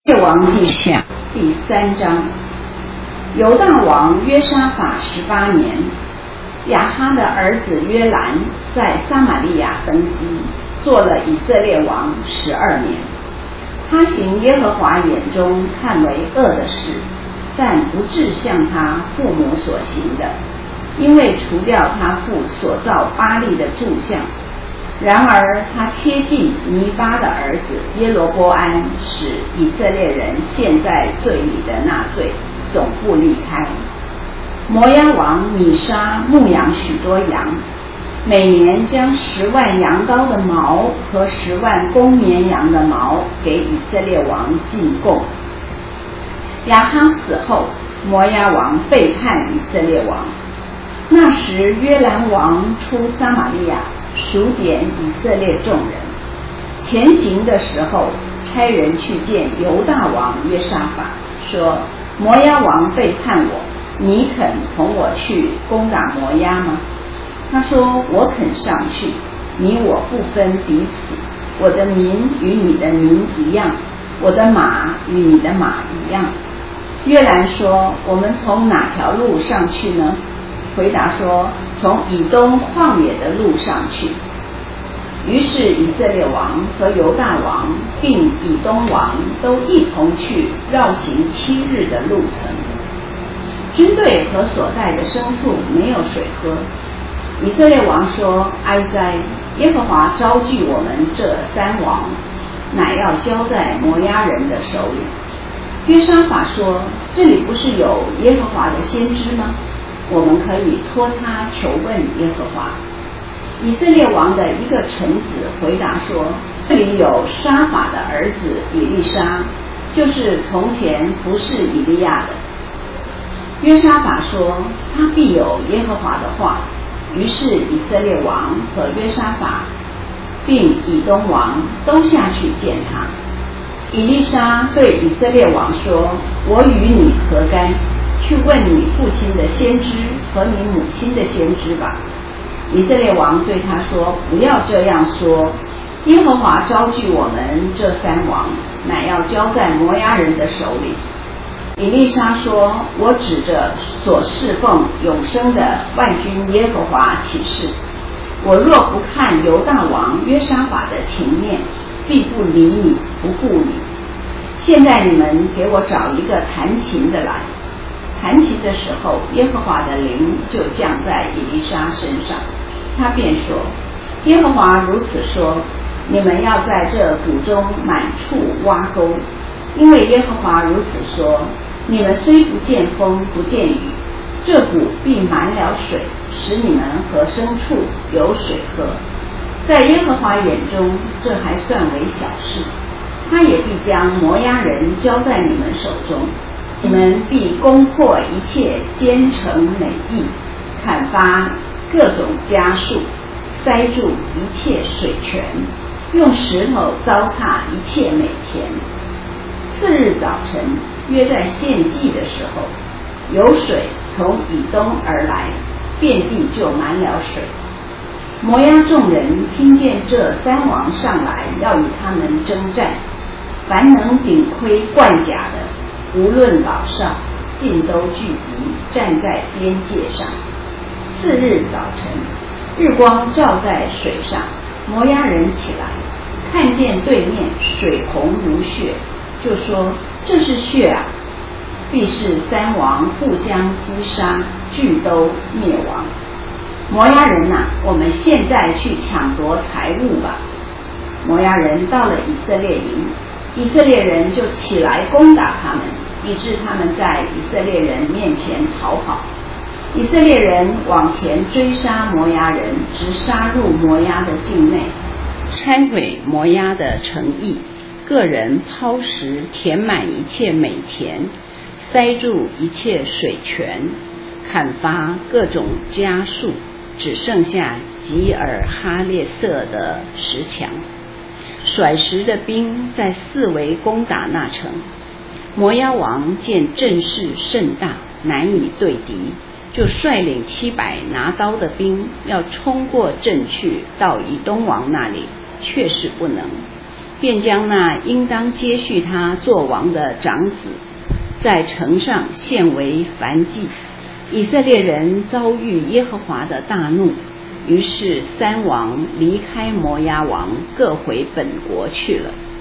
列王记下第3章。犹大王约沙法18年，亚哈的儿子约兰在撒玛利亚登基，做了以色列王12年。他行耶和华眼中看为恶的事，但不致像他父母所行的，因为除掉他父所造巴力的柱像。然而他贴近尼巴的儿子耶罗波安，使以色列人陷在罪里的那罪总不离开。摩押王米沙牧养许多羊，每年将10万羊羔的毛和10万公绵羊的毛给以色列王进贡。亚哈死后，摩押王背叛以色列王。那时约兰王出撒玛利亚，数点以色列众人。前行的时候，差人去见犹大王约沙法，说：摩押王背叛我，你肯同我去攻打摩押吗？他说：我肯上去，你我不分彼此，我的民与你的民一样，我的马与你的马一样。约兰说：我们从哪条路上去呢？回答说：从以东旷野的路上去。于是以色列王和犹大王并以东王都一同去绕行7日的路程。军队和所带的牲畜没有水喝。以色列王说：哀哉！耶和华招聚我们这3王，乃要交在摩押人的手里。约沙法说：这里不是有耶和华的先知吗？我们可以托他求问耶和华。以色列王的一个臣子回答说：这里有沙法的儿子以利沙，就是从前服侍以利亚的。约沙法说：他必有耶和华的话。于是以色列王和约沙法并以东王都下去见他。以利沙对以色列王说：我与你何干？去问你父亲的先知和你母亲的先知吧。以色列王对他说：不要这样说，耶和华招聚我们这3王，乃要交在摩押人的手里。以利沙说：我指着所侍奉永生的万军耶和华起誓，我若不看犹大王约沙法的情面，必不理你，不顾你。现在你们给我找一个弹琴的来。弹琴的时候，耶和华的灵就降在以利沙身上，他便说：耶和华如此说，你们要在这谷中满处挖沟，因为耶和华如此说，你们虽不见风不见雨，这谷必满了水，使你们和牲畜有水喝。在耶和华眼中，这还算为小事，他也必将摩押人交在你们手中。你们必攻破一切坚城美邑，砍伐各种家树，塞住一切水泉，用石头糟蹋一切美田。次日早晨，约在献祭的时候，有水从以东而来，遍地就满了水。摩押众人听见这3王上来要与他们征战，凡能顶盔贯甲的，无论老少，尽都聚集，站在边界上。次日早晨，日光照在水上，摩押人起来，看见对面水红如血，就说：这是血啊！必是3王互相击杀，俱都灭亡。摩押人啊，我们现在去抢夺财物吧。摩押人到了以色列营，以色列人就起来攻打他们，以致他们在以色列人面前逃跑。以色列人往前追杀摩押人，直杀入摩押的境内，拆毁摩押的城邑，个人抛石填满一切美田，塞住一切水泉，砍伐各种家树，只剩下吉尔哈列瑟的石墙。甩石的兵在四围攻打那城。摩押王见阵势甚大，难以对敌，就率领700拿刀的兵要冲过阵去到以东王那里，却是不能。 便将那应当接续他做王的长子在城上献为燔祭。以色列人遭遇耶和华的大怒，于是三王离开摩押王，各回本国去了。